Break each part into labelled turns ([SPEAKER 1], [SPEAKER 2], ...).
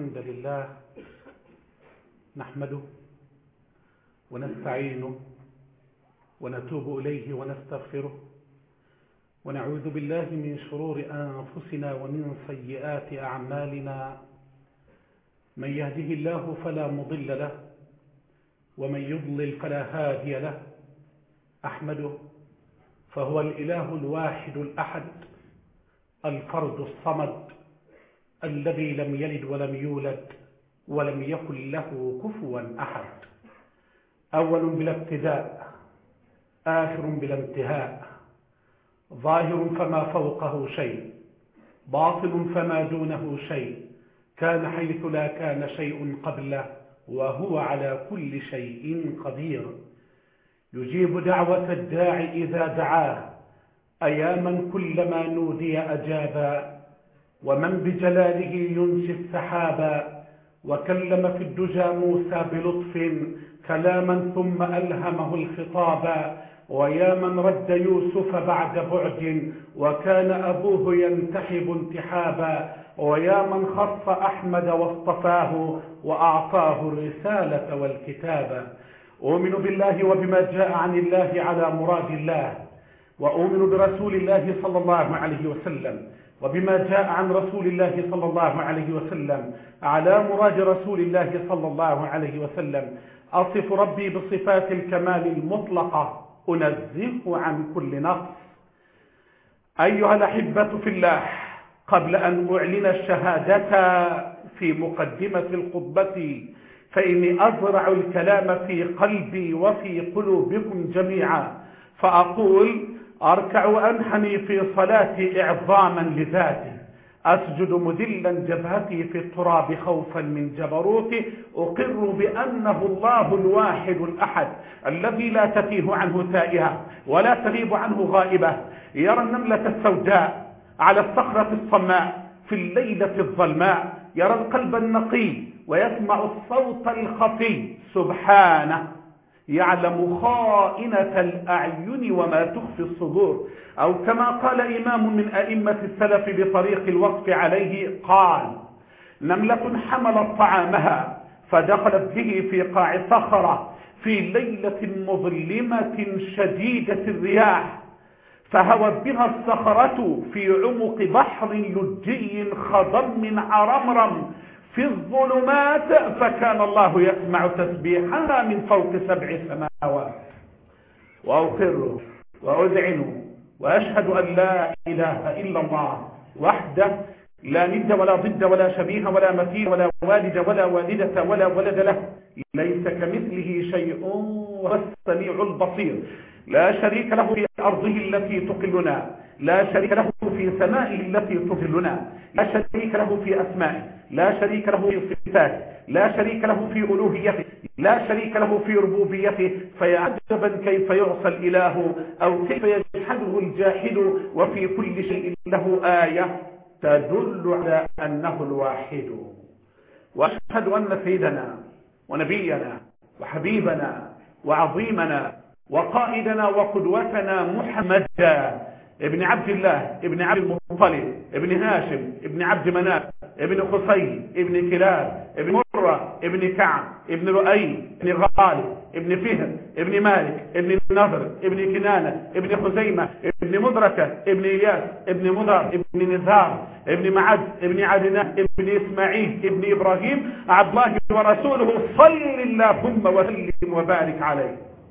[SPEAKER 1] الحمد لله نحمده ونستعينه ونتوب إليه ونستغفره ونعوذ بالله من شرور أنفسنا ومن سيئات أعمالنا. من يهده الله فلا مضل له ومن يضلل فلا هادي له. أحمده فهو الإله الواحد الأحد الفرد الصمد الذي لم يلد ولم يولد ولم يكن له كفوا أحد. أول بلا ابتداء، آخر بلا انتهاء، ظاهر فما فوقه شيء، باطن فما دونه شيء، كان حيث لا كان شيء قبله، وهو على كل شيء قدير. يجيب دعوة الداعي إذا دعاه، أياما كلما نودي أجابا، ومن بجلاله ينشي السحابا، وكلم في الدجى موسى بلطف كلاما ثم ألهمه الخطابا، ويا من رد يوسف بعد بعد وكان أبوه ينتحب انتحابا، ويا من خص أحمد واصطفاه وأعطاه الرسالة والكتابة. أؤمن بالله وبما جاء عن الله على مراد الله، وأؤمن برسول الله صلى الله عليه وسلم وبما جاء عن رسول الله صلى الله عليه وسلم على مراد رسول الله صلى الله عليه وسلم. أصف ربي بصفات الكمال المطلقة، أنزهه عن كل نقص. أيها الأحبة في الله، قبل أن أعلن الشهادة في مقدمة الخطبة فإني أزرع الكلام في قلبي وفي قلوبكم جميعا، فأقول: أركع وأنحني في صلاتي إعظاما لذاته، أسجد مذلا جبهتي في التراب خوفا من جبروته، أقر بأنه الله الواحد الأحد الذي لا تتيه عنه تائهة ولا تغيب عنه غائبة، يرى النملة السوداء على الصخرة الصماء في الليلة الظلماء، يرى القلب النقي ويسمع الصوت الخفي، سبحانه يعلم خائنة الأعين وما تخفي الصدور. أو كما قال إمام من أئمة السلف بطريق الوقف عليه، قال: نملة حملت طعامها فدخلت به في قاع صخرة في ليلة مظلمة شديدة الرياح، فهوت بها الصخرة في عمق بحر لجي خضم عرمرم في الظلمات، فكان الله يسمع تسبيحها من فوق 7 سماوات. وأقر وأذعن وأشهد أن لا إله إلا الله وحده لا ند ولا ضد ولا شبيه ولا مثيل ولا والد ولا والدة ولا ولد له، ليس كمثله شيء وهو السميع البصير، لا شريك له في أرضه التي تقلنا، لا شريك له في سمائه التي تظلنا، لا شريك له في أسمائه، لا شريك له في صفاته، لا شريك له في ألوهيته، لا شريك له في ربوبيته. فيا عجبا كيف يعصى الإله أو كيف يجحده الجاحد، وفي كل شيء له آية تدل على أنه الواحد. وأشهد أن سيدنا ونبينا وحبيبنا وعظيمنا وقائدنا وقدوتنا محمدا ابن عبد الله ابن عبد المطلب ابن هاشم ابن عبد مناف ابن قصي ابن كلاب ابن مرة ابن كعب ابن لؤي ابن غالب ابن فهر ابن مالك ابن النضر ابن كنانة ابن خزيمة ابن مدركة ابن إياس ابن مضر ابن نزار ابن معد ابن عدنان ابن إسماعيل ابن إبراهيم عبد الله ورسوله، صل اللهم وسلم وبارك عليه.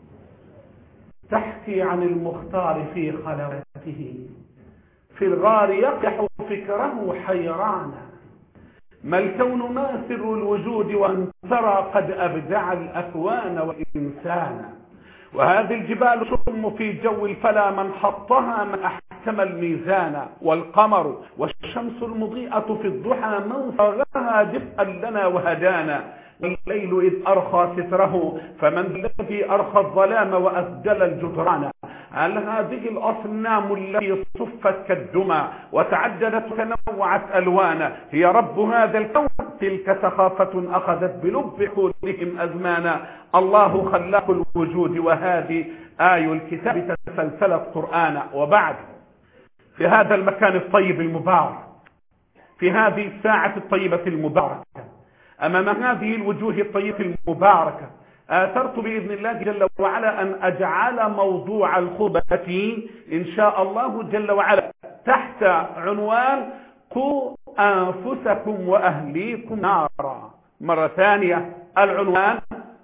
[SPEAKER 1] تحكي عن المختار في خلوته، في الغار يقح فكره حيرانا، ما الكون ما سر الوجود وان ترى قد أبدع الأكوان والإنسان، وهذه الجبال شم في جو الفلا من حطها من أحكم الميزان، والقمر والشمس المضيئة في الضحى من صاغها دفئا لنا وهدانا، والليل إذ أرخى ستره فمن الذي أرخى الظلام وأسدل الجدران. هل هذه الأصنام التي صفت كالدمى وتعددت وتنوعت ألوانا هي رب هذا الكون؟ تلك سخافة أخذت بلب عقولهم أزمانا. الله خلاق الوجود، وهذه آي الكتاب تسلسلت قرآنا. وبعد، في هذا المكان الطيب المبارك، في هذه الساعة الطيبة المباركة، أمام هذه الوجوه الطيبة المباركة آثرت بإذن الله جل وعلا أن أجعل موضوع الخطبة إن شاء الله جل وعلا تحت عنوان قوا أنفسكم وأهليكم نارا. مرة ثانية العنوان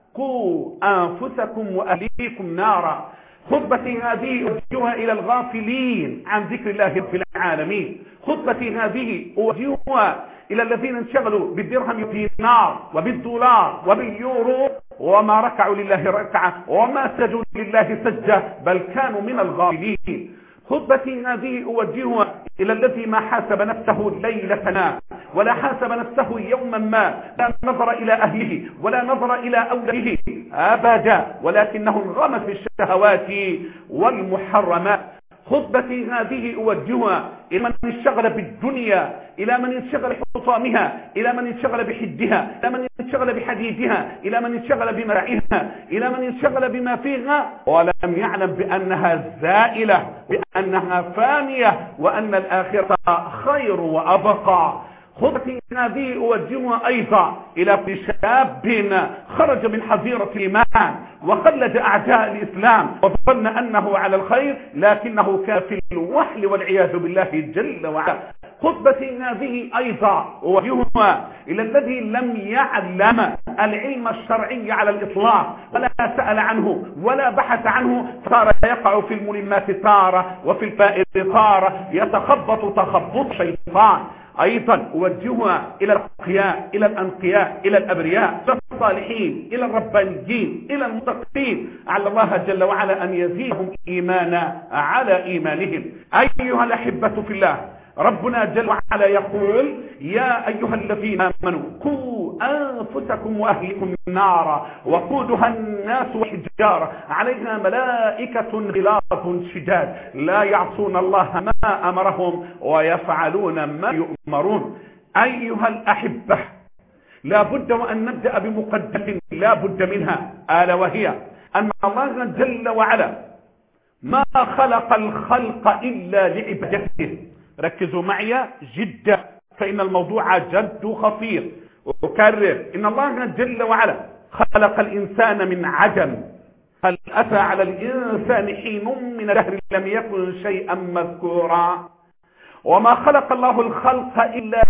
[SPEAKER 1] قوا أنفسكم وأهليكم نارا. خطبتي هذه أوجهها إلى الغافلين عن ذكر الله في العالمين. خطبتي هذه أوجهها إلى الذين انشغلوا بالدرهم والدينار وبالدولار وباليورو وما ركعوا لله ركعة وما سجدوا لله سجدة، بل كانوا من الغافلين. خطبتي هذه أوجهها إلى الذي ما حاسب نفسه ليلة ما ولا حاسب نفسه يوما ما، لا نظر إلى أهله ولا نظر إلى أولاده أبدا، ولكنه انغمس في الشهوات والمحرمات. خطبتي هذه أوجهها إلى من انشغل بالدنيا، إلى من انشغل بحطامها، إلى من انشغل بحدها، إلى من انشغل بحديدها، إلى من انشغل بمراعيها، إلى من انشغل بما فيها ولم يعلم بأنها زائلة، بأنها فانية، وأن الآخرة خير وأبقى. خطبتي هذه أوجهها أيضا إلى شاب خرج من حظيرة الإيمان وخلد أعداء الإسلام وظن أنه على الخير لكنه كان في الوحل والعياذ بالله جل وعلا. خطبتي هذه أيضا أوجهها إلى الذي لم يعلم العلم الشرعي على الإطلاق ولا سأل عنه ولا بحث عنه، صار يقع في الملمات تارة وفي الفائر تارة، يتخبط تخبط شيطان. أيضا أوجهها إلى الأتقياء، إلى الأنقياء، إلى الأبرياء، إلى الصالحين، إلى الربانيين، إلى المتقين، على الله جل وعلا أن يزيدهم إيمانا على إيمانهم. أيها الأحبة في الله، ربنا جل وعلا يقول يا أيها الذين آمنوا قوا أنفسكم وأهلكم نارا وقودها الناس والحجارة عليها ملائكة غلاظ شداد لا يعصون الله ما أمرهم ويفعلون ما يؤمرون. أيها الأحبة، لا بد وأن نبدأ بمقدمة لا بد منها، ألا وهي أن الله جل وعلا ما خلق الخلق إلا لعبادته. ركزوا معي جدا فإن الموضوع جد خطير. أكرر، إن الله جل وعلا خلق الإنسان من عدم. هل أتى على الإنسان حين من الدهر لم يكن شيئا مذكورا؟ وما خلق الله الخلق إلا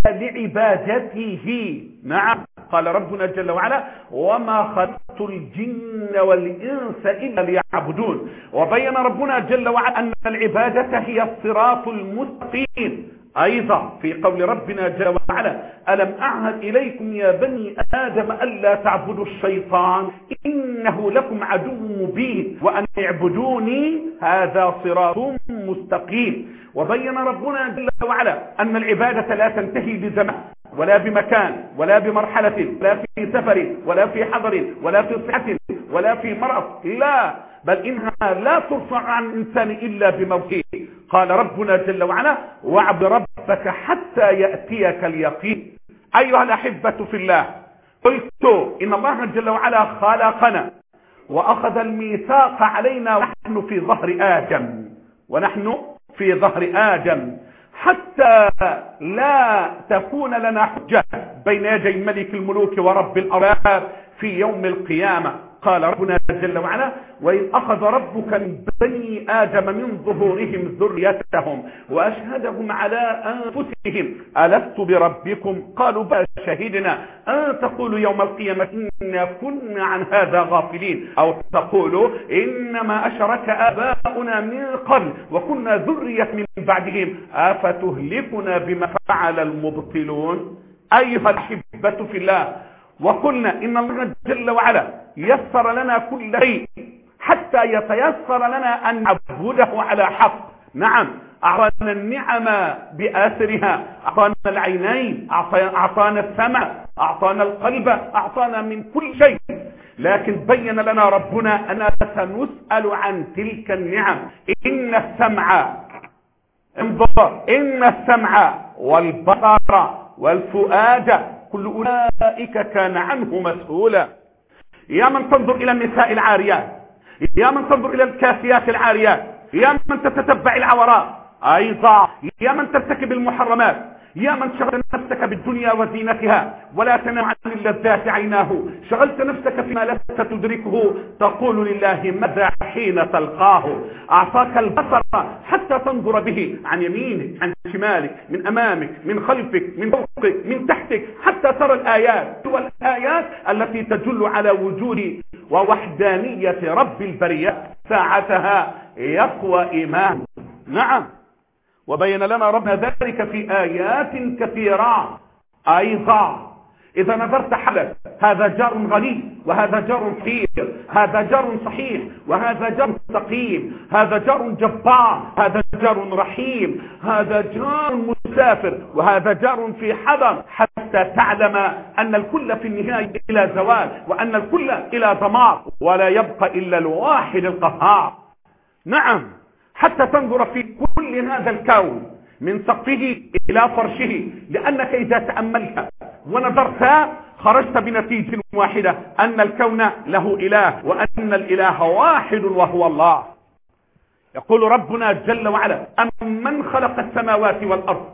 [SPEAKER 1] لعبادته. نعم، قال ربنا جل وعلا وما خلقت الجن والإنس إلا ليعبدون. وبين ربنا جل وعلا أن العبادة هي الصراط المستقيم. أيضا في قول ربنا جل وعلا ألم أعهد إليكم يا بني آدم ألا تعبدوا الشيطان إنه لكم عدو مبين وأن اعبدوني هذا صراط مستقيم. وبين ربنا جل وعلا أن العبادة لا تنتهي بزمان ولا بمكان ولا بمرحلة ولا في سفر ولا في حضر ولا في صحة ولا في مرض، لا، بل إنها لا ترفع عن الإنسان إلا بموته. قال ربنا جل وعلا واعبد ربك حتى يأتيك اليقين. أيها الأحبة في الله، قلت إن الله جل وعلا خلقنا وأخذ الميثاق علينا ونحن في ظهر آدم، ونحن في ظهر آدم، حتى لا تكون لنا حجة بين يدي ملك الملوك ورب الأرباب في يوم القيامة. قال ربنا جل وعلا وإذ أخذ ربك من بني آدم من ظهورهم ذريتهم وأشهدهم على أنفسهم ألست بربكم قالوا بلى شهدنا أن تقولوا يوم القيامة إنا كنا عن هذا غافلين أو تقولوا إنما أشرك آباؤنا من قبل وكنا ذرية من بعدهم أفتهلكنا بما فعل المبطلون. أيها الأحبة في الله، وقلنا إن الله جل وعلا يسر لنا كل شيء حتى يتيسر لنا أن نعبده على حق. نعم، أعطانا النعم بآثرها، أعطانا العينين، أعطانا السمع، أعطانا القلب، أعطانا من كل شيء، لكن بين لنا ربنا أننا سنسأل عن تلك النعم. إن السمع، انظر، إن السمع والبصر والفؤاد كل أولئك كان عنه مسؤولا. يا من تنظر إلى النساء العاريات، يا من تنظر إلى الكاسيات العاريات، يا من تتتبع العورات، أيضا يا من ترتكب المحرمات، يا من شغلت نفسك بالدنيا وزينتها ولا تنام عن اللذات عيناه، شغلت نفسك فيما لست تدركه، تقول لله ماذا حين تلقاه. أعطاك البصر حتى تنظر به عن يمينك عن شمالك، من أمامك من خلفك من فوقك من تحتك، حتى ترى الآيات والآيات التي تدل على وجود ووحدانية رب البريات. ساعتها يقوى إيمان. نعم، وبين لنا ربنا ذلك في آيات كثيرة. أيضا إذا نظرت حولك، هذا جار غني وهذا جار فقير، هذا جار صحيح وهذا جار سقيم، هذا جار جبار هذا جار رحيم، هذا جار مسافر وهذا جار في حضر، حتى تعلم أن الكل في النهاية إلى زوال، وأن الكل إلى دمار، ولا يبقى إلا الواحد القهار. نعم، حتى تنظر في كل هذا الكون من سقفه إلى فرشه، لأنك إذا تأملت ونظرت خرجت بنتيجة واحدة، أن الكون له إله، وأن الإله واحد وهو الله. يقول ربنا جل وعلا: أمن خلق السماوات والأرض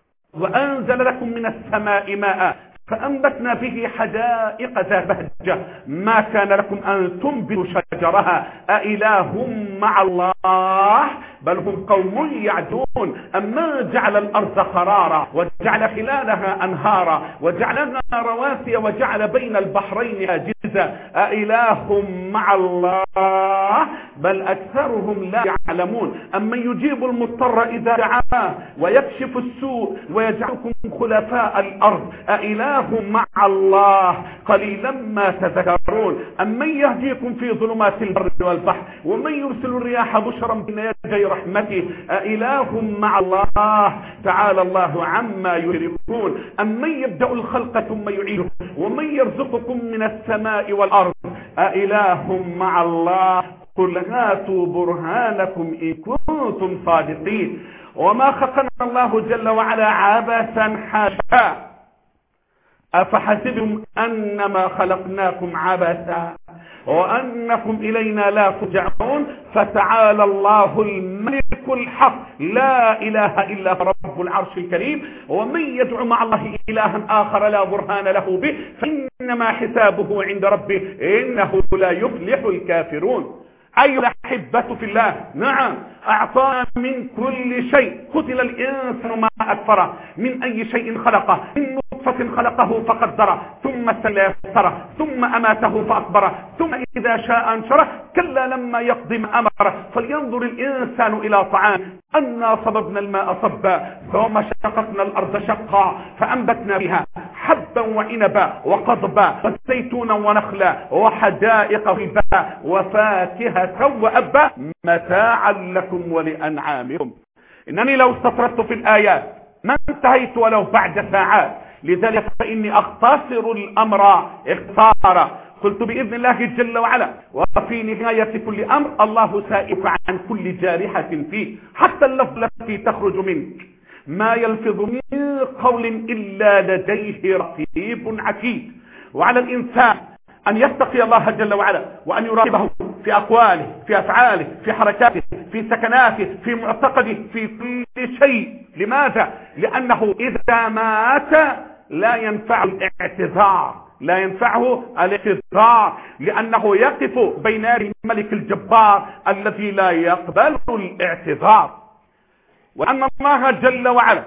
[SPEAKER 1] وأنزل لكم من السماء ماء فأنبتنا به حدائق ذات بهجة ما كان لكم أن تنبتوا شجرها أإله مع الله بل هم قوم يعدون. أمن جعل الأرض قرارا وجعل خلالها أنهارا وجعل لها رواسي وجعل بين البحرين حاجزا أإله مع الله بل أكثرهم لا يعلمون. أمن يجيب المضطر إذا دعاه ويكشف السوء ويجعلكم خلفاء الأرض أإله مع الله قليلا ما تذكرون. أمن يهديكم في ظلمات البر والبحر ومن يرسل الرياح بشرا بين يدي رحمته أإله مع الله تعالى الله عما يشركون. أمن يبدأ الخلق ثم يعيده ومن يرزقكم من السماء والأرض أإله مع الله قل هاتوا برهانكم إن كنتم صادقين. وما خلقنا الله جل وعلا عبثا حاشا أفحسبتم أنما خلقناكم عبثا وأنكم إلينا لا ترجعون فتعالى الله الملك الحق لا إله إلا هو رب العرش الكريم. ومن يدعو مع الله إلها آخر لا برهان له به فإنما حسابه عند ربه إنه لا يفلح الكافرون. أيها الأحبة في الله، نعم أعطانا من كل شيء. قتل الإنسان ما أكفره، من أي شيء خلقه، من نطفة خلقه فقدره ثم يسره ثم أماته فأكبره ثم إذا شاء أنشره كلا لما يقضي ما أمره. فلينظر الإنسان إلى طعام أنا صببنا الماء صبا ثم شققنا الأرض شقا فأنبتنا فيها حبا وعنبا وقضبا وزيتونا ونخلا وحدائق غلبا وفاكهة وأبا متاعا لكم ولأنعامكم. إنني لو استطردت في الآيات ما انتهيت ولو بعد ساعات، لذلك فإني أختصر الأمر اختصارا. قلت بإذن الله جل وعلا وفي نهاية كل أمر الله سائف عن كل جارحة فيه، حتى اللفظ التي تخرج منك ما يلفظ من قول إلا لديه رقيب عتيد. وعلى الإنسان أن يتقي الله جل وعلا وأن يراقبه في أقواله في أفعاله في حركاته في سكناته في معتقده في كل شيء. لماذا؟ لأنه إذا مات لا ينفع الاعتذار، لا ينفعه الاعتذار، لأنه يقف بين يدي الملك الجبار الذي لا يقبل الاعتذار. وأن الله جل وعلا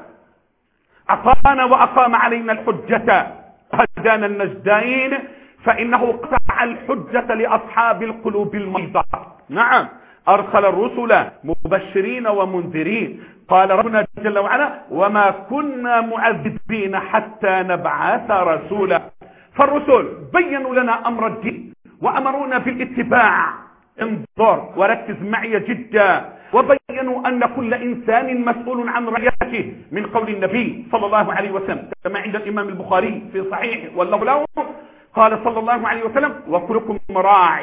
[SPEAKER 1] أعطانا وأقام علينا الحجة وهدانا النجدين، فإنه قطع الحجة لأصحاب القلوب المريضة. نعم أرسل الرسل مبشرين ومنذرين. قال ربنا جل وعلا وما كنا معذبين حتى نبعث رسولا. فالرسل بينوا لنا أمر الدين وأمرونا بالاتباع. انظر وركز معي جدا. وبينوا أن كل إنسان مسؤول عن رعيته من قول النبي صلى الله عليه وسلم كما عند الإمام البخاري في صحيح والله له قال صلى الله عليه وسلم وكلكم راع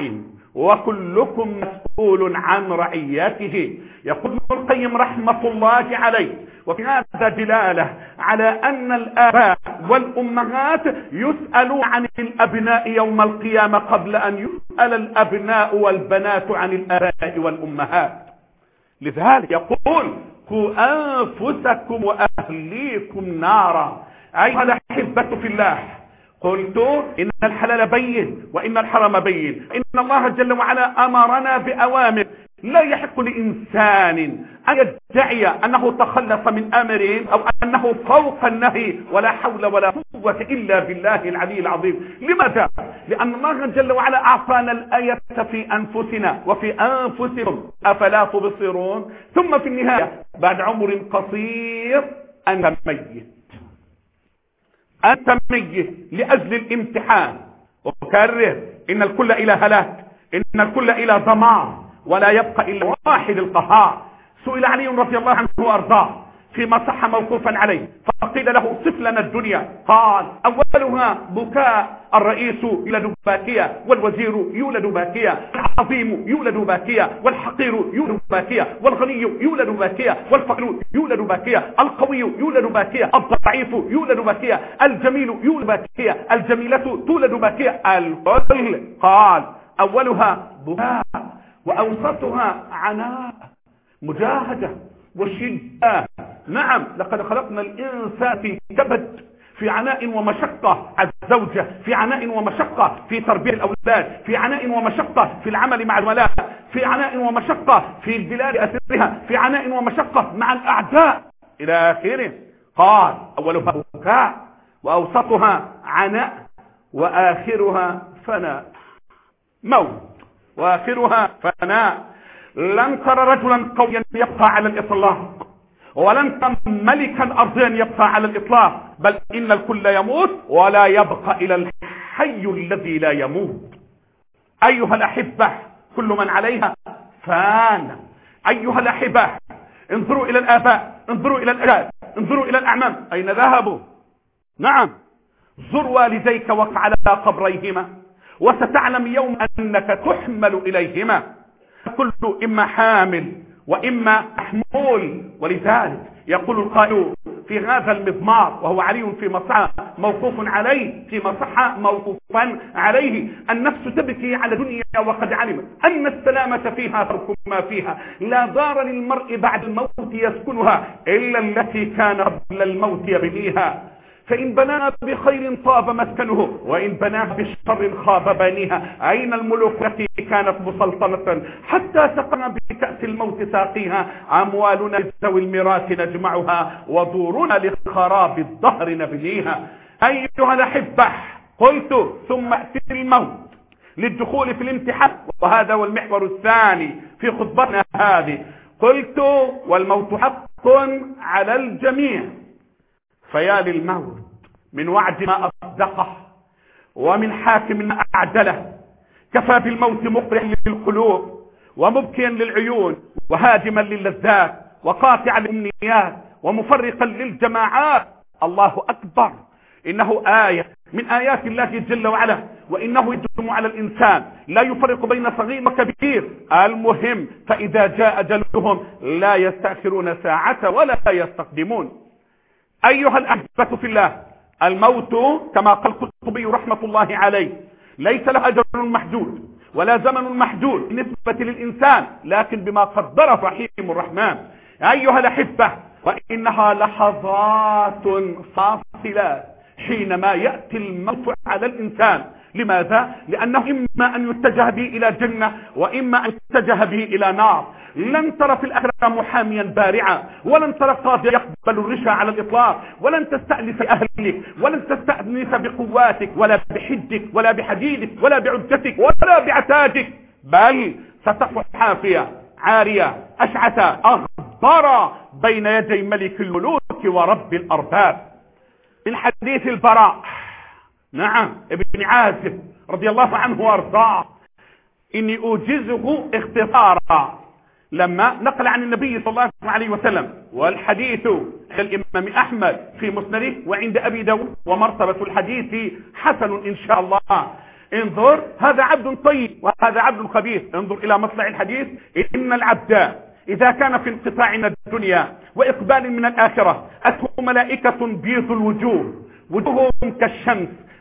[SPEAKER 1] وكلكم مسؤول عن رعيته. يقول ابن القيم رحمة الله عليه وفي هذا دلالة على أن الآباء والأمهات يسألون عن الأبناء يوم القيامة قبل أن يسأل الأبناء والبنات عن الآباء والأمهات. لذلك يقول قوا أنفسكم وأهليكم نارا. أيها الأحبة في الله، قلت إن الحلال بين وإن الحرام بين. إن الله جل وعلا أمرنا بأوامر لا يحق لإنسان أن يدعي أنه تخلص من أمر أو أنه فوق النهي، ولا حول ولا قوة إلا بالله العلي العظيم. لماذا؟ لأن الله جل وعلا أعطانا الآية في أنفسنا وفي أنفسهم أفلا تبصرون. ثم في النهاية بعد عمر قصير أنت ميت، أنت ميت لأجل الامتحان. وكرر إن الكل إلى هلاك، إن الكل إلى دمار، ولا يبقى إلا واحد القهار. سئل علي رضي الله عنه وأرضاه فيما صح موقوفا عليه، فقيل له صف لنا الدنيا، قال أولها بكاء، الرئيس يولد باكيا، والوزير يولد باكيا، العظيم يولد باكيا، والحقير يولد باكيا، والغني يولد باكيا، والفقير يولد باكيا، القوي يولد باكيا، الضعيف يولد باكيا، الجميل يولد باكيا، الجميلة تولد باكيا، الكل. قال أولها بكاء، وأوسطها عناء، مجاهدة وشدة. نعم، لقد خلقنا الإنسان في كبد، في عناء ومشقة، الزوجة في عناء ومشقة في تربية الأولاد، في عناء ومشقة في العمل مع الولاء، في عناء ومشقة في البلاد أسرها، في عناء ومشقة مع الأعداء إلى آخره. قال أولها بكاء، وأوسطها عناء، وآخرها فناء، موت، وآخرها فناء. لن ترى رجلا قويا يبقى على الإطلاق، ولن ترى ملكا أرضيا يبقى على الإطلاق، بل إن الكل يموت ولا يبقى إلى الحي الذي لا يموت. أيها الأحبة، كل من عليها فان. أيها الأحبة، انظروا إلى الآباء، انظروا إلى الأجداد، انظروا إلى الأعمام، أين ذهبوا؟ نعم، زر والديك وقع على قبريهما، وستعلم يوم أنك تحمل إليهما، كل إما حامل وإما محمول. ولذلك يقول القائل في هذا المضمار، وهو علي في مصحة موقوف عليه، في مصحة موقوفا عليه: النفس تبكي على دنيا وقد علمت أن السلامة فيها ترك ما فيها، لا دار للمرء بعد الموت يسكنها إلا التي كان قبل الموت يبنيها، فإن بناها بخير طاب مسكنه، وإن بناها بشر خاب بانيها. أين الملوك التي كانت مسلطنة حتى سقنا بكأس الموت ساقيها؟ أموالنا ذوي الميراث نجمعها، ودورنا لخراب الدهر نبنيها. أيها الأحبة، قلت ثم أتي الموت للدخول في الامتحان، وهذا هو المحور الثاني في خطبتنا هذه. قلت والموت حق على الجميع، فيا للموت من وعد ما أصدقه، ومن حاكم ما أعدله. كفى بالموت مقرح للقلوب، ومبكيا للعيون، وهادما للذات، وقاطعا للأمنيات، ومفرقا للجماعات. الله أكبر، إنه آية من آيات الله جل وعلا، وإنه يدوم على الإنسان، لا يفرق بين صغير وكبير. المهم فإذا جاء أجلهم لا يستأخرون ساعة ولا يستقدمون. أيها الأحبة في الله، الموت كما قال القرطبي رحمة الله عليه ليس له أجل محدود ولا زمن محدود بالنسبة للإنسان، لكن بما قدره رحيم الرحمن. أيها الأحبة، وإنها لحظات فاصلات حينما يأتي الموت على الإنسان. لماذا؟ لأنه إما أن يتجه به إلى جنة، وإما أن يتجه به إلى نار. لن ترى في الآخرة محاميا بارعا، ولن ترى قاضيا يقبل الرشا على الإطلاق، ولن تستأنس أهلك، ولن تستأنس بقواتك، ولا بحدك، ولا بحديدك، ولا بعدتك، ولا بعتادك، بل ستقف حافية عارية أشعث أغبر بين يدي ملك الملوك ورب الأرباب. من حديث البراء، نعم، ابن عازب رضي الله عنه وارضاه: إني أوجزه اختصارا، لما نقل عن النبي صلى الله عليه وسلم، والحديث عند الإمام أحمد في مسنده، وعند أبي داود، ومرتبة الحديث حسن إن شاء الله. انظر، هذا عبد طيب وهذا عبد خبيث. انظر إلى مطلع الحديث: إن العبد إذا كان في انقطاع من الدنيا وإقبال من الآخرة، أتوا ملائكة بيض الوجوه، وجوههم كالشمس،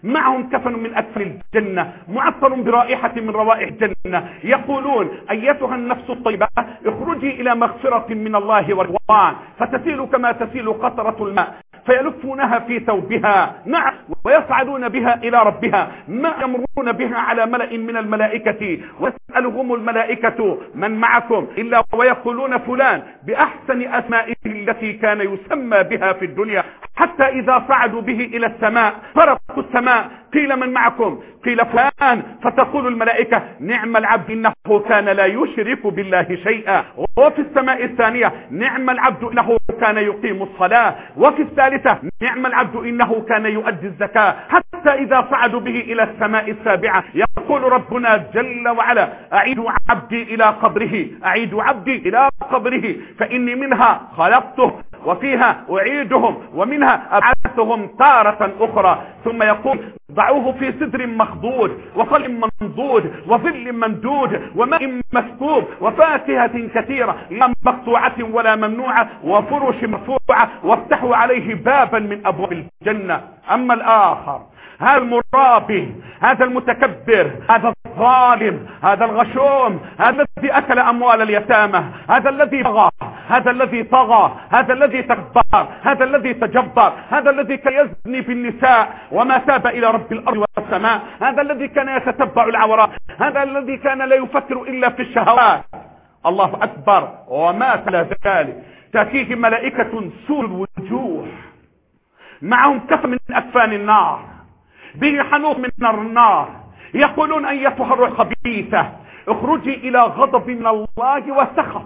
[SPEAKER 1] معهم كفن من أكفن الجنة معطر برائحة من روائح الجنة، يقولون أيتها النفس الطيبة اخرجي إلى مغفرة من الله ورضوان، فتسيل كما تسيل قطرة الماء فيلفونها في ثوبها، نعم، ويصعدون بها إلى ربها، ما يمرون بها على ملأ من الملائكة ويسألهم الملائكة من معكم إلا ويقولون فلان بأحسن أسمائه التي كان يسمى بها في الدنيا، حتى إذا صعدوا به إلى السماء فرقوا السماء قيل من معكم قيل فلان، فتقول الملائكة نعم العبد إنه كان لا يشرك بالله شيئا، وفي السماء الثانية نعم العبد إنه كان يقيم الصلاة، وفي الثالثة نعم العبد إنه كان يؤدي الزكاة، حتى إذا صعدوا به إلى السماء السابعة يقول ربنا جل وعلا أعيد عبدي إلى قبره، أعيد عبدي إلى قبره فإني منها خلقته وفيها أعيدهم ومنها أبعثهم تارة أخرى، ثم يقول ضعوه في سدر مخضود وطلع منضود وظل ممدود وماء مسكوب وفاكهة كثيرة لا مقطوعة ولا ممنوعة وفرش مرفوعة وافتحوا عليه بابا من أبواب الجنة. أما الآخر هذا المرابي، هذا المتكبر، هذا الظالم، هذا الغشوم، هذا الذي أكل أموال اليتامى، هذا الذي طغى، هذا الذي طغى، هذا الذي تكبر، هذا الذي تجبر، هذا الذي كان يزني بالنساء وما تاب إلى رب الأرض والسماء، هذا الذي كان يتتبع العورات، هذا الذي كان لا يفكر إلا في الشهوات. الله أكبر. وما على ذلك تأتيه ملائكة سود الوجوه معهم كف من أكفان النار به حنوط من النار، يقولون أيتها الروح الخبيثة اخرجي إلى غضب من الله وسخط،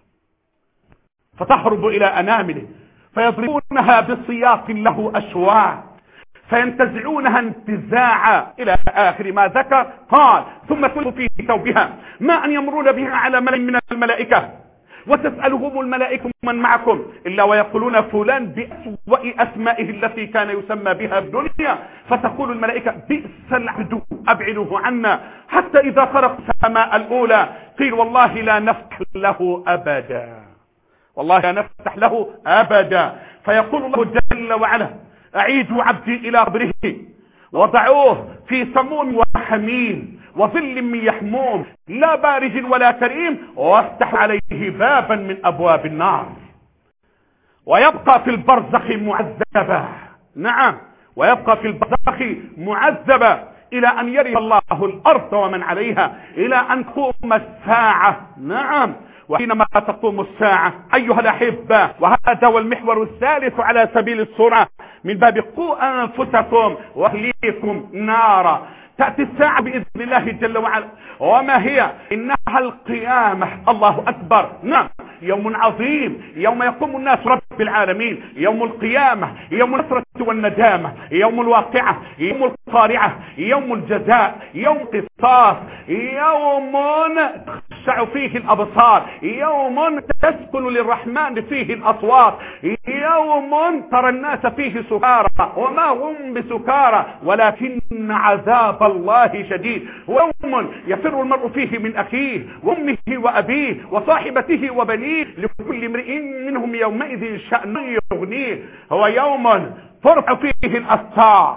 [SPEAKER 1] فتهرب إلى أنامله فيضربونها بسياط له أشواك فينتزعونها انتزاعا إلى آخر ما ذكر. قال ثم تلقوا في ثوبها ما أن يمرون بها على ملأ من الملائكة وتسألهم الملائكة من معكم إلا ويقولون فلان بأسوأ أسمائه التي كان يسمى بها الدنيا، فتقول الملائكة بئس العبد أبعده عنا، حتى إذا طرق السماء الأولى قيل والله لا نفتح له أبدا، والله لا نفتح له أبدا، فيقول الله جل وعلا أعيدوا عبدي إلى قبره وضعوه في سموم وحميم وظل من يحموم لا بارد ولا كريم وافتحوا عليه بابا من أبواب النار، ويبقى في البرزخ معذبا، نعم، ويبقى في البرزخ معذبا إلى أن يرث الله الأرض ومن عليها، إلى أن تقوم الساعة، نعم. وحينما تقوم الساعة أيها الأحبة، وهذا هو المحور الثالث على سبيل السرعة من باب قوا أنفسكم وأهليكم نارا، تأتي الساعة بإذن الله جل وعلا، وما هي؟ إنها القيامة. الله أكبر. نعم، يوم عظيم، يوم يقوم الناس رب العالمين، يوم القيامة، يوم النصرة والندامة، يوم الواقعة، يوم القارعة، يوم الجزاء، يوم القصاص، يوم تخشع فيه الأبصار، يوم تسكن للرحمن فيه الأصوات، يوم ترى الناس فيه سكارى وما هم بسكارى ولكن عذاب الله شديد، ويوم يفر المرء فيه من أخيه وأمه وأبيه وصاحبته وبنيه لكل امرئ منهم يومئذ شأن يغنيه، هو يوم ترفع فيه الأستار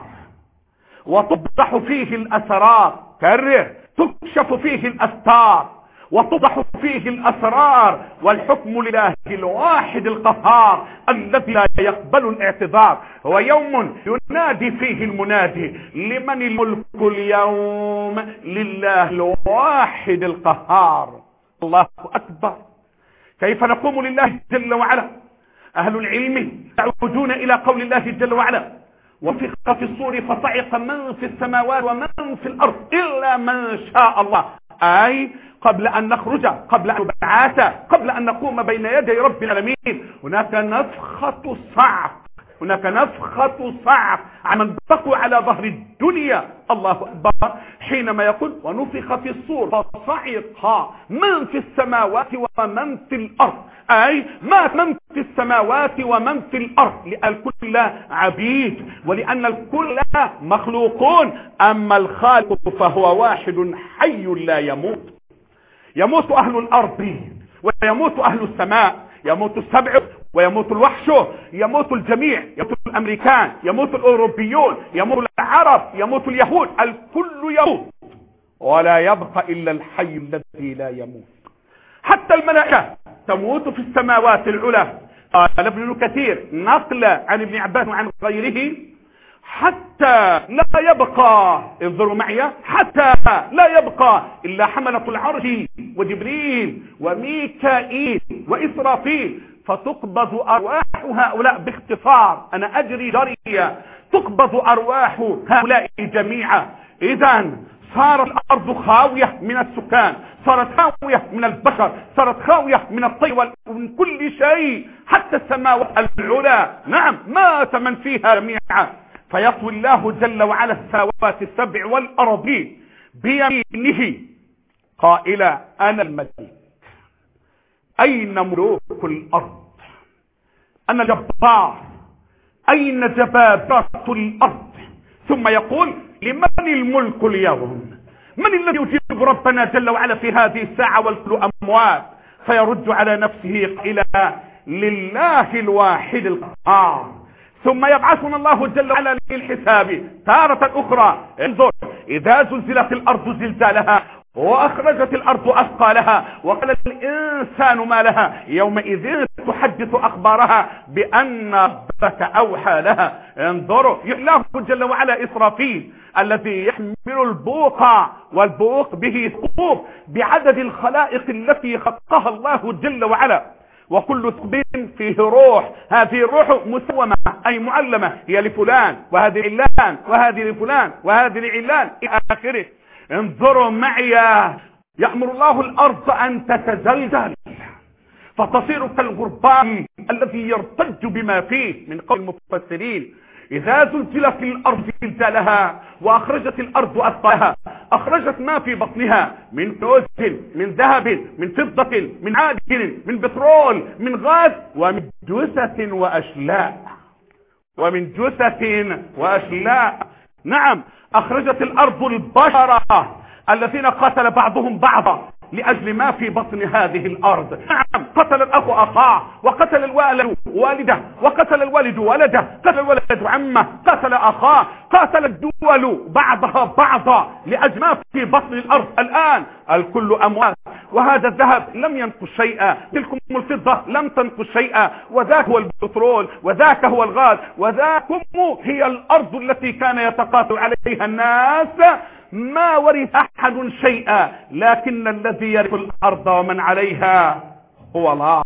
[SPEAKER 1] وتفضح فيه الأسرار، كرر، تكشف فيه الأستار وتضح فيه الأسرار، والحكم لله الواحد القهار الذي لا يقبل الاعتذار، هو يوم ينادي فيه المنادي لمن الملك اليوم؟ لله الواحد القهار. الله أكبر. كيف نقوم لله جل وعلا؟ أهل العلم يعودون إلى قول الله جل وعلا ونفخ في الصور فصعق من في السماوات ومن في الأرض إلا من شاء الله، أي قبل أن نخرج، قبل أن نبعث، قبل أن نقوم بين يدي رب العالمين هناك نفخة صعق، هناك نفخة صعق عمن بقوا على ظهر الدنيا. الله أكبر. حينما يقول ونفخ في الصور فصعق من في السماوات ومن في الأرض، أي ما من في السماوات ومن في الأرض، لأن الكل عبيد ولأن الكل مخلوقون، أما الخالق فهو واحد حي لا يموت. يموت أهل الأرض ويموت أهل السماء، يموت السبع ويموت الوحش، يموت الجميع، يموت الأمريكان، يموت الأوروبيون، يموت
[SPEAKER 2] العرب، يموت اليهود، الكل يموت، ولا يبقى إلا الحي الذي لا يموت. حتى الملائكة تموت في السماوات العلى. قال ابن كثير نقل عن ابن عباس وعن غيره: حتى لا يبقى، انظروا معي، حتى لا يبقى إلا حملة العرش وجبريل وميكائيل وإسرافيل، فتقبض أرواح هؤلاء. باختصار أنا أجري جريا، تقبض أرواح هؤلاء جميعا. إذن صارت الأرض خاوية من السكان، صارت خاوية من البشر، صارت خاوية من الطير ومن كل شيء، حتى السماوات العلى. نعم، مات من فيها جميعا. فيطوي الله جل وعلا السماوات السبع والأرضين بيمينه قائلا: أنا الملك، أين ملوك الأرض؟ أنا الجبار، أين جبابرة الأرض؟ ثم يقول: لمن الملك اليوم؟ من الذي يجيب ربنا جل وعلا في هذه الساعة والكل أموات؟ فيرد على نفسه قائلا: لله الواحد القهار. ثم يبعثنا الله جل وعلا للحساب تارة أخرى. انظر: إذا زلزلت الأرض زلزالها وأخرجت الأرض أثقالها وقال الإنسان ما لها يومئذ تحدث أخبارها بأن ربك أوحى لها. انظروا: الله جل وعلا إسرافيل الذي يحمل البوق، والبوق به ثقوب بعدد الخلائق التي خلقها الله جل وعلا، وكل ثقب فيه روح. هذه الروح مسومة أي معلمة، هي لفلان، وهذه علان، وهذه لفلان، وهذه لعلان إلى آخره. انظروا معي: يأمر الله الأرض أن تتزلزل فتصير كالغربان الذي يرتج بما فيه، من قول المفسرين: إذا زلزلت الأرض زلزالها وأخرجت الأرض أثقالها، أخرجت ما في بطنها من كنوز، من ذهب، من فضة، من معادن، من بترول، من غاز، ومن جثث وأشلاء، ومن جثث وأشلاء. نعم، أخرجت الأرض البشر الذين قتل بعضهم بعضا لأجل ما في بطن هذه الأرض. نعم، قتل الأخ أخاه، وقتل الوالد والده، وقتل الوالد ولده، قتل الولد عمه، قتل أخاه، قتل الدول بعضها بعضا لأجل ما في بطن الأرض. الآن الكل أموات، وهذا الذهب لم ينقص شيئا، تلكم الفضة لم تنقص شيئا، وذاك هو البترول، وذاك هو الغاز، وذاكم هي الأرض التي كان يتقاتل عليها الناس. ما ورث أحد شيئا، لكن الذي يرث الأرض ومن عليها هو الله.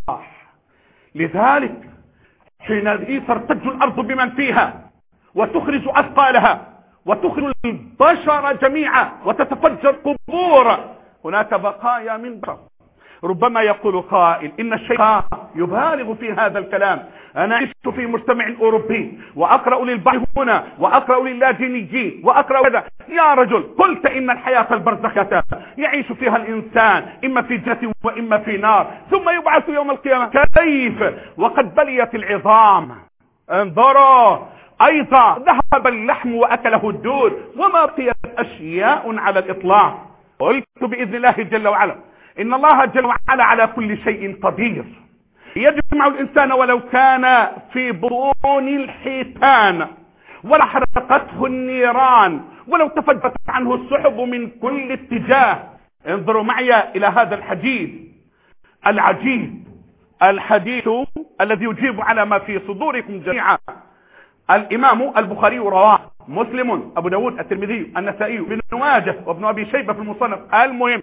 [SPEAKER 2] لذلك حينئذ ترتج الأرض بمن فيها وتخرج أثقالها وتخرج البشر جميعا وتتفجر قبور. هناك بقايا من بشر. ربما يقول قائل: إن الشيخ يبالغ في هذا الكلام. أنا عشت في مجتمع أوروبي وأقرأ للبعض هنا وأقرأ للادينيين وأقرأ كذا. يا رجل، قلت إن الحياة البرزخية يعيش فيها الإنسان إما في جنة وإما في نار، ثم يبعث يوم القيامة. كيف وقد بليت العظام؟ انظروا، أيضا ذهب اللحم وأكله الدود، وما بقيت أشياء على الإطلاق. قلت بإذن الله جل وعلا إن الله جل وعلا على كل شيء قدير، يجمع الإنسان ولو كان في بطون الحيتان، ولا حرقته النيران، ولو تفجرت عنه السحب من كل اتجاه. انظروا معي إلى هذا الحديث العجيب، الحديث الذي يجيب على ما في صدوركم جميعا. الإمام البخاري رواه، مسلم، أبو داود، الترمذي، النسائي، ابن ماجه، وابن أبي شيبة في المصنف. المهم،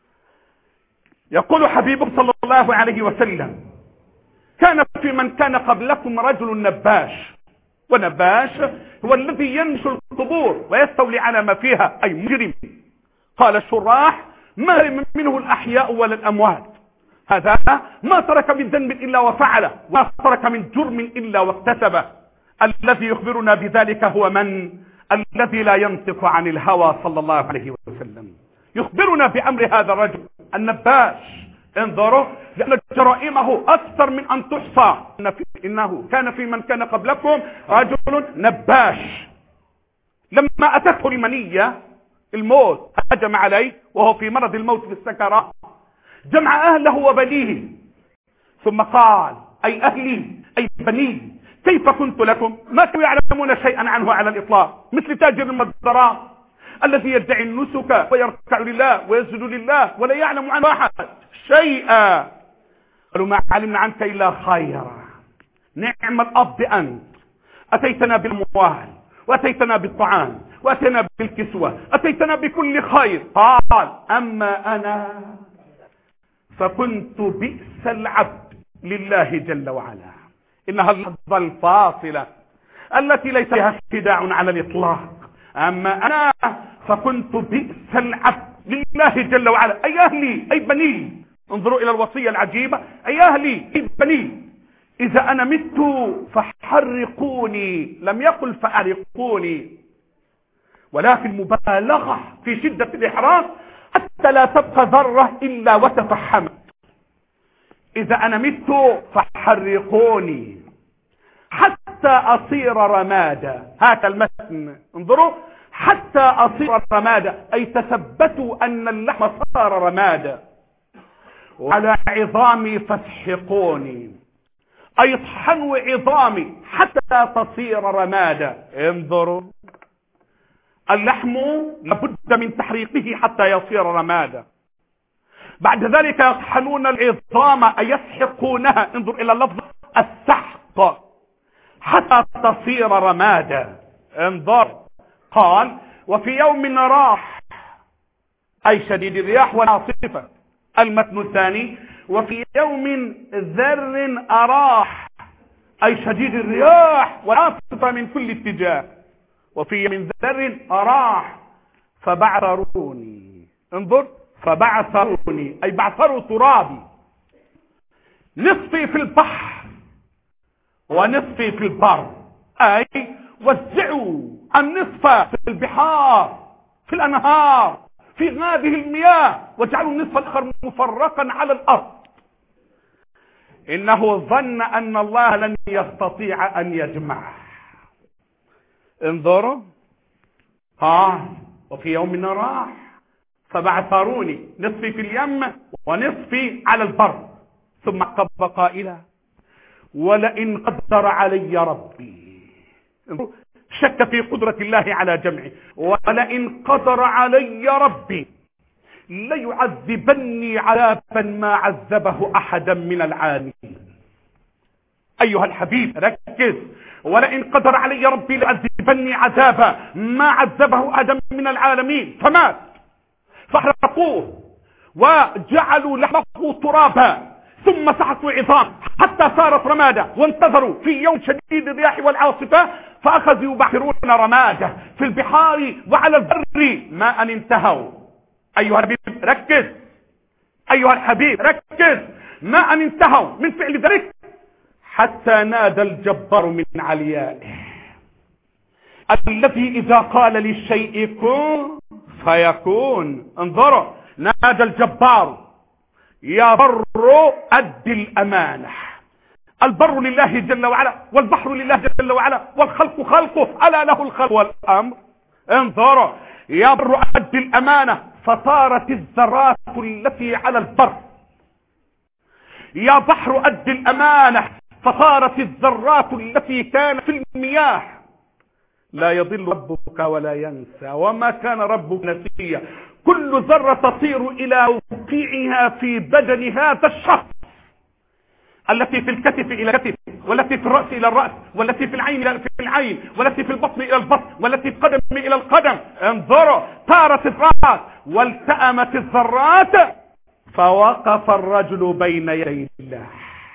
[SPEAKER 2] يقول حبيبه صلى الله عليه وسلم: كان في من كان قبلكم رجل نباش، ونباش هو الذي ينشر القبور ويستولي على ما فيها، أي مجرم. قال الشراح: ما منه الأحياء ولا الأموات، هذا ما ترك من ذنب إلا وفعله، وما ترك من جرم إلا واكتسبه. الذي يخبرنا بذلك هو من؟ الذي لا ينطق عن الهوى صلى الله عليه وسلم، يخبرنا بأمر هذا الرجل النباش. انظروا، لأن جرائمه أكثر من أن تحصى. إنه كان في من كان قبلكم رجل نباش، لما أتته المنية الموت هجم عليه وهو في مرض الموت في السكرات، جمع أهله وبنيه ثم قال: أي أهلي، أي بني، كيف كنت لكم؟ ما كانوا يعلمون شيئا عنه على الإطلاق، مثل تاجر المخدرات الذي يدعي النسك ويركع لله ويسجد لله ولا يعلم عن أحد شيئا. قالوا ما علمنا عنك إلا خيرا، نعم الأب أنت، أتيتنا بالأموال وأتيتنا بالطعام وأتينا بالكسوة، أتيتنا بكل خير. قال أما أنا فكنت بئس العبد لله جل وعلا. إنها اللحظة الفاصلة التي ليس فيها خداع على الإطلاق. أما أنا فكنت بئس العبد لله جل وعلا. أي أهلي أي بني، انظروا إلى الوصية العجيبة، أي أهلي أي بني، إذا أنا مت فحرقوني، لم يقل فأحرقوني، ولكن مبالغة في شدة الإحراق حتى لا تبقى ذرة إلا وتفحمت. إذا أنا مت فحرقوني حتى أصير رمادا. هذا المتن، انظروا، حتى أصير رمادا، أي تثبتوا أن اللحم صار رمادا. وعلى عظامي فاسحقوني، أي اطحنوا عظامي حتى تصير رمادا. انظروا، اللحم لابد من تحريقه حتى يصير رمادا. بعد ذلك يطحنون العظام أي يسحقونها، انظر إلى اللفظ السحق، حتى تصير رمادا. انظر، قال وفي يوم راح، أي شديد الرياح والعاصفة. المتن الثاني وفي يوم ذر أراح، أي شديد الرياح والعاصفة من كل اتجاه. وفي يوم ذر أراح فبعثروني، انظر، فبعثروني أي بعثروا ترابي، نصفي في البحر ونصفي في البر، أي وزعوا النصف في البحار في الأنهار في هذه المياه، وجعلوا النصف الآخر مفرقا على الأرض. إنه ظن أن الله لن يستطيع أن يجمعه. انظروا، وفي يوم راح فبعثروني، نصفي في اليم ونصفي على البر. ثم عقب قائلا ولئن قدر علي ربي، شك في قدرة الله على جمعه، ولئن قدر علي ربي ليعذبني عذابا ما عذبه أحدا من العالمين. أيها الحبيب ركز، ولئن قدر علي ربي ليعذبني عذابا ما عذبه أحدا من العالمين. فمات، فاحرقوه وجعلوا لحمه ترابا، ثم سحقوا عظام حتى صارت رمادا، وانتظروا في يوم شديد الرياح والعاصفة، فأخذوا يبحرون رمادا في البحار وعلى البر ما أن انتهوا. أيها الحبيب ركز، أيها الحبيب ركز، ما أن انتهوا من فعل ذلك حتى نادى الجبار من عليائه، الذي إذا قال للشيء كن فيكون. انظروا، نادى الجبار يا بر أد الأمانة. البر لله جل وعلا، والبحر لله جل وعلا، والخلق خلقه، ألا له الخلق والأمر. انظروا، يا بر أد الأمانة، فطارت الذرات التي على البر. يا بحر أد الأمانة، فطارت الذرات التي كانت في المياه. لا يضل ربك ولا ينسى، وما كان ربك نسيا. كل ذرة تطير إلى موقعها في بدن هذا الشخص، التي في الكتف إلى الكتف، والتي في الرأس إلى الرأس، والتي في العين إلى في العين، والتي في البطن إلى البطن، والتي في القدم إلى القدم. انظروا، طارت الذرات والتأمت الذرات، فوقف الرجل بين يدي الله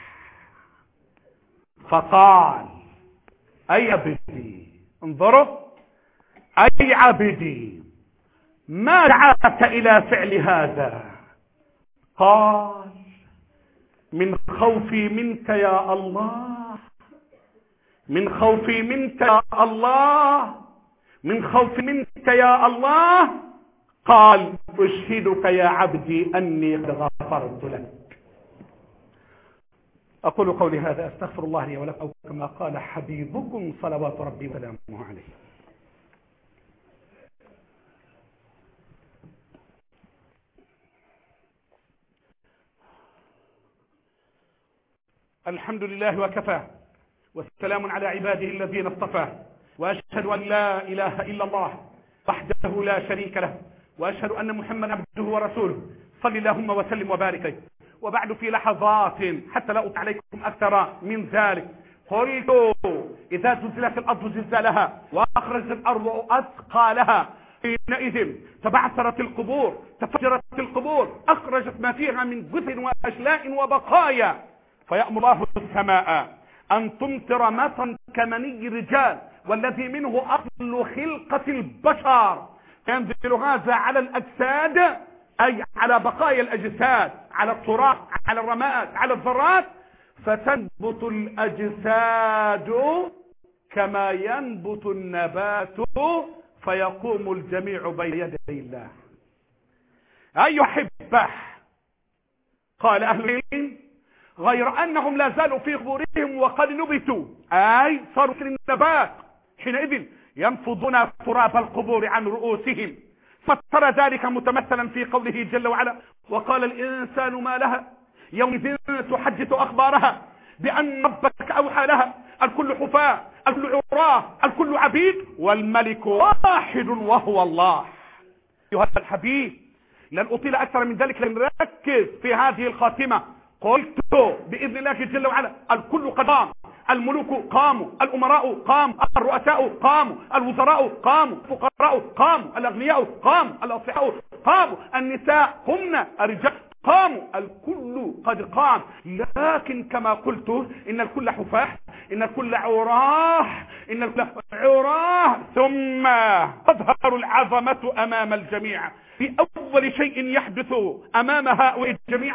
[SPEAKER 2] فقال أي عبدي، انظروا، أي عبدي ما دعاك إلى فعل هذا؟ قال من خوفي منك يا الله، من خوفي منك يا الله، من خوفي منك يا الله. قال أشهدك يا عبدي أني قد غفرت لك. أقول قولي هذا، أستغفر الله لي ولكم، أو كما قال حبيبكم صلوات ربي وسلامه عليه. الحمد لله وكفى، والسلام على عباده الذين اصطفى، وأشهد أن لا إله إلا الله وحده لا شريك له، وأشهد أن محمدا عبده ورسوله، صل اللهم وسلم وبارك عليه. وبعد في لحظات حتى لا أطيل عليكم أكثر من ذلك، قلت إذا زلزلت الأرض زلزالها وأخرجت الأرض أثقالها حينئذ تبعثرت القبور، تفجرت القبور، أخرجت ما فيها من جثث وأشلاء وبقايا، فيأمر الله السماء أن تمطر مطرا كمني الرجال والذي منه أصل خلقة البشر، ينزل هذا على الأجساد، أي على بقايا الأجساد، على التراب، على الرماد، على الذرات، فتنبت الأجساد كما ينبت النبات، فيقوم الجميع بين يدي الله. أيها الأحبة، قال أهل العلم غير أنهم لا زالوا في قبورهم وقد نبتوا، أي صاروا النبات، حينئذ ينفضون تراب القبور عن رؤوسهم. فترى ذلك متمثلا في قوله جل وعلا: وقال الإنسان ما لها يومئذ تحدث أخبارها بأن ربك أوحى لها الكل حفاة، الكل عراه، الكل عبيد، والملك واحد وهو الله. أيها الحبيب، لن أطيل أكثر من ذلك، لن نركز في هذه الخاتمة. قلت بإذن الله جل وعلا الكل قد قام، الملوك قاموا، الأمراء قاموا، الرؤساء قاموا، الوزراء قاموا، الفقراء قاموا، الأغنياء قاموا، الأصحاء قاموا، النساء قمنا، الرجال قاموا، الكل قد قام. لكن كما قلت إن الكل حفاة، إن الكل عراه، إن الكل عراه، ثم تظهر العظمة أمام الجميع. في أول شيء يحدث أمام هؤلاء الجميع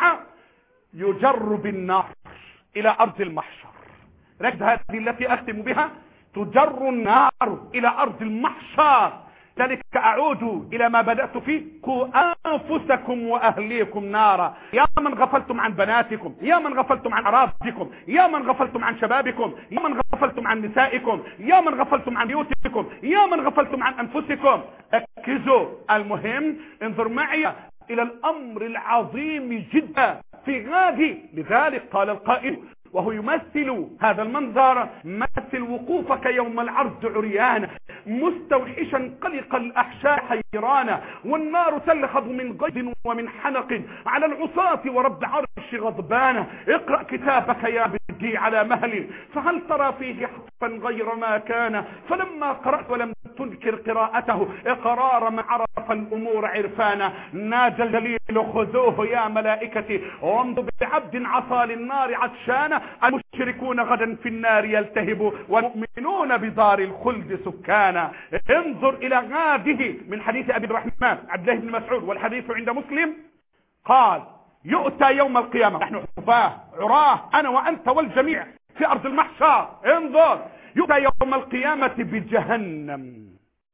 [SPEAKER 2] يجر بالنار إلى أرض المحشر. ركز، هذه التي أختم بها، تجر النار إلى أرض المحشر. ذلك أعود إلى ما بدأت فيه: قوا أنفسكم وأهليكم نارا. يا من غفلتم عن بناتكم، يا من غفلتم عن أراضيكم، يا من غفلتم عن شبابكم، يا من غفلتم عن نسائكم، يا من غفلتم عن بيوتكم، يا من غفلتم عن أنفسكم. ركزوا. المهم انظر معي إلى الأمر العظيم جدا في غادي. لذلك قال القائل وهو يمثل هذا المنظر: مثل وقوفك يوم العرض عريانا مستوحشا قلق الأحشاء حيرانا، والنار تلخض من غيظ ومن حنق على العصاة ورب عرش غضبانا. اقرأ كتابك يا بدي على مهل، فهل ترى فيه حرفا غير ما كان؟ فلما قرأت ولم تنكر قراءته إقرار ما عرف الأمور عرفانا. نادى الجليل خذوه يا ملائكتي وامضوا بعبد عصى للنار عطشانا. المشركون غدا في النار يلتهبوا والمؤمنون بدار الخلد سكانا. انظر إلى غاده من حديث أبي الرحمن عبد الله بن مسعود، والحديث عند مسلم، قال: يؤتى يوم القيامة، نحن حفاة عراه أنا وأنت والجميع في أرض المحشر. انظر، يؤتى يوم القيامة بجهنم،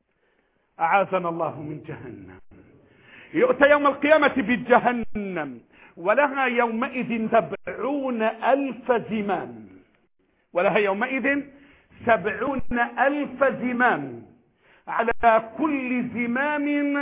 [SPEAKER 2] أعاذنا الله من جهنم. يؤتى يوم القيامة بجهنم ولها يومئذ 70,000 زمام، ولها يومئذ 70,000 زمام، على كل زمام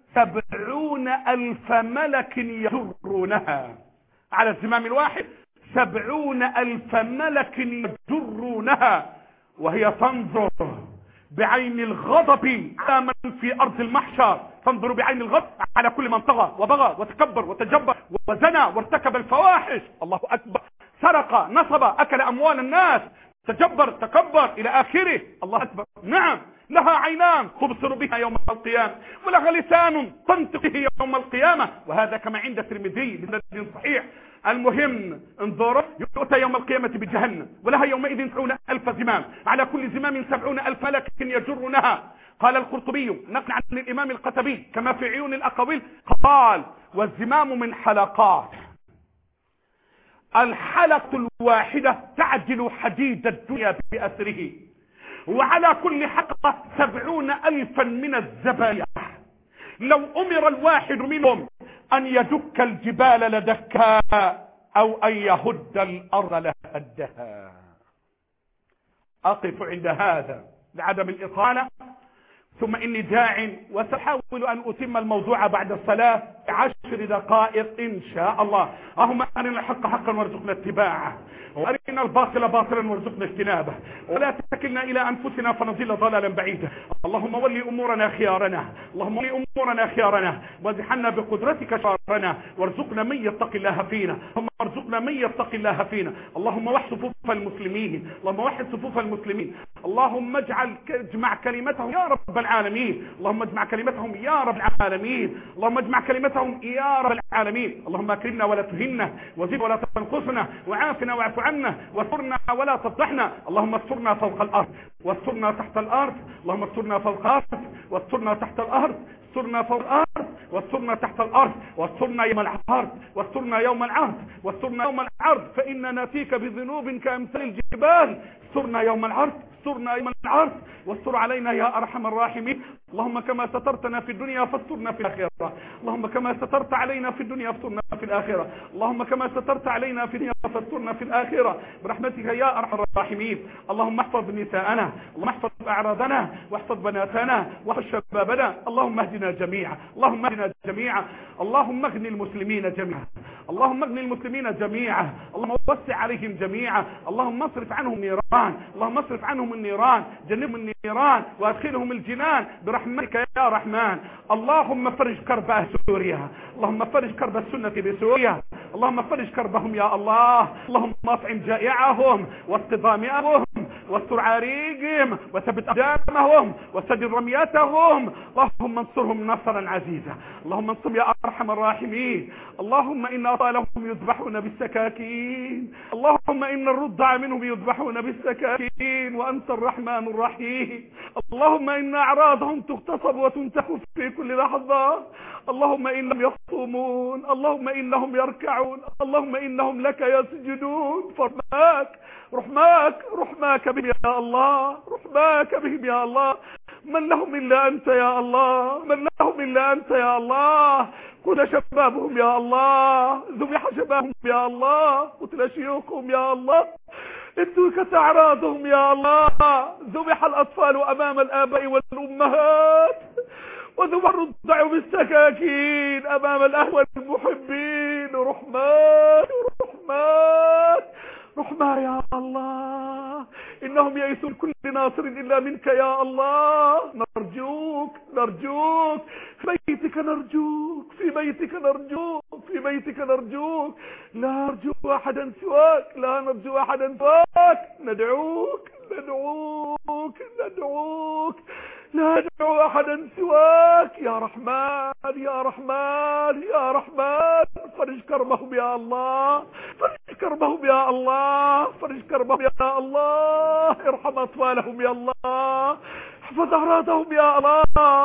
[SPEAKER 2] 70,000 ملك يجرونها. على الزمام الواحد 70,000 ملك يجرونها، وهي تنظر بعين الغضب على من في أرض المحشر، تنظر بعين الغضب على كل من طغى وبغى وتكبر وتجبر وزنى وارتكب الفواحش، الله أكبر، سرق، نصب، أكل أموال الناس، تجبر، تكبر إلى آخره، الله أكبر. نعم، لها عينان تبصر بها يوم القيامة، ولها لسان تنطق به يوم القيامة، وهذا كما عند الترمذي بسند صحيح. المهم انظروا، يؤتى يوم القيامة بجهنم ولها يومئذ 70,000 زمام، على كل زمام 70,000 ملك يجرونها. قال القرطبي نقل عن الإمام القتبي كما في عيون الأقاويل، قال: والزمام من حلقات، الحلقة الواحدة تعدل حديد الدنيا بأسره، وعلى كل حلقة 70,000 من الزبايا. لو أمر الواحد منهم أن يدك الجبال لدكها، أو أن يهد الأرض لهدها. أقف عند هذا لعدم الإطالة، ثم إني داع وسأحاول أن أتم الموضوع بعد الصلاة، 10 دقائق إن شاء الله. اللهم أرنا الحق حقا وارزقنا اتباعه، وأرنا الباطل باطلا وارزقنا اجتنابه، ولا تكلنا إلى أنفسنا فنضل ضلالا بعيدا. اللهم ولي أمورنا خيارنا، اللهم ولي أمورنا خيارنا، وازحنا بقدرتك شرارنا، وارزقنا من يتقي الله فينا، اللهم ارزقنا من يتقي الله فينا. اللهم وحد صفوف المسلمين، اللهم وحد صفوف المسلمين، اللهم اجمع كلمتهم يا رب العالمين، اللهم اجمع كلمتهم يا رب العالمين، اللهم اجمع كلمتهم يا رب العالمين. اللهم اكرمنا ولا تهنا، وزد ولا تنقصنا، وعافنا واعف عنا، واسترنا ولا تفضحنا. اللهم استرنا فوق الارض، واسترنا تحت الارض، اللهم استرنا فوق الارض، واسترنا تحت الارض، واسترنا فوق الارض، واسترنا تحت الارض، واسترنا يوم العرض، واسترنا يوم العرض، واسترنا يوم العرض، فإننا ناتيك بذنوب كأمثال الجبال. استرنا يوم العرض، استرنا يوم العرض، واستر علينا يا ارحم الراحمين. اللهم كما سترتنا في الدنيا فاسترنا في الاخره، اللهم كما سترت علينا في الدنيا فاسترنا في الاخره، اللهم كما سترت علينا في الدنيا فاسترنا في الاخره برحمتك يا ارحم الراحمين. اللهم احفظ نساءنا، اللهم احفظ اعراضنا، واحفظ بناتنا، واحفظ شبابنا. اللهم اهدنا جميعا، اللهم اهدنا جميعا، اللهم اغني المسلمين جميعا، اللهم اغني المسلمين جميعا، اللهم وسع عليهم جميعا، اللهم اصرف عنهم النيران، اللهم اصرف عنهم النيران، جنبهم النيران وادخلهم الجنان برحمتك يا رحمن. اللهم فرج كرب اهل سوريا، اللهم فرج كرب السنة بسوريا، اللهم فرج كربهم يا الله. اللهم اطعم جائعهم واسق ظامئهم واستر عريقهم وثبت اقدامهم وسدد رمياتهم. اللهم انصرهم نصرا عزيزا، اللهم انصرهم يا ارحم الراحمين. اللهم ان اطفالهم يذبحون بالسكاكين، اللهم ان الرضع منهم يذبحون بالسكاكين وانت الرحمن الرحيم. اللهم ان اعراضهم تغتصب وتنتهك في كل لحظة. اللهم انهم يصومون، اللهم انهم يركعون، اللهم انهم لك يسجدون. رحماك بهم يا الله، رحماك بهم يا الله. من لهم الا انت يا الله، من لهم الا انت يا الله. قتل شبابهم يا الله، ذبح شبابهم يا الله، قتل شيوخهم يا الله، انتهكت اعراضهم يا الله، ذبح الاطفال امام الاباء والامهات، وذبح الرضع بالسكاكين امام الاهل المحبين. رحمن يا الله، انهم يئسون كل ناصر الا منك يا الله. نرجوك في بيتك نرجوك، في بيتك نرجوك، في بيتك نرجوك. لا نرجو احدا سواك، لا نرجو احدا سواك. ندعوك لا ندعو احدا سواك يا رحمن يا رحمن يا رحمن. فرج كربهم يا الله، فرج كربهم يا الله، فرج كربهم يا الله. ارحم اطفالهم يا الله، احفظ اعراضهم يا الله.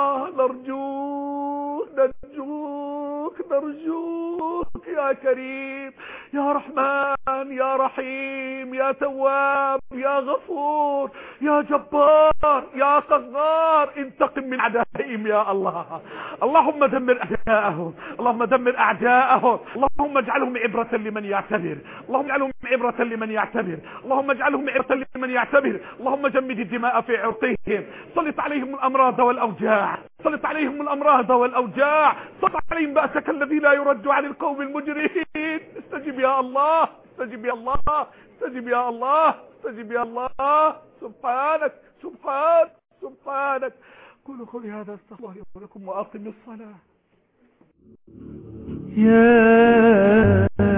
[SPEAKER 2] نرجوك يا كريم يا رحمن يا رحيم يا تواب يا غفور يا جبار يا قهار. انتقم من اعدائهم يا الله. اللهم دمر اعداءهم، اللهم دمر اعداءهم. اللهم اجعلهم عبرة لمن يعتبر، اللهم اجعلهم عبرة لمن يعتبر، اللهم اجعلهم عبرة لمن يعتبر. اللهم جمد الدماء في عرقهم، سلط عليهم الامراض والاوجاع، سلط عليهم الامراض والاوجاع، سلط عليهم بأسك الذي لا يرد عن القوم المجرمين. استجب يا الله، استجب يا الله، استجب يا الله، استجب يا الله. سبحانك. قولوا قولي هذا استغفر الله لكم واقم الصلاة.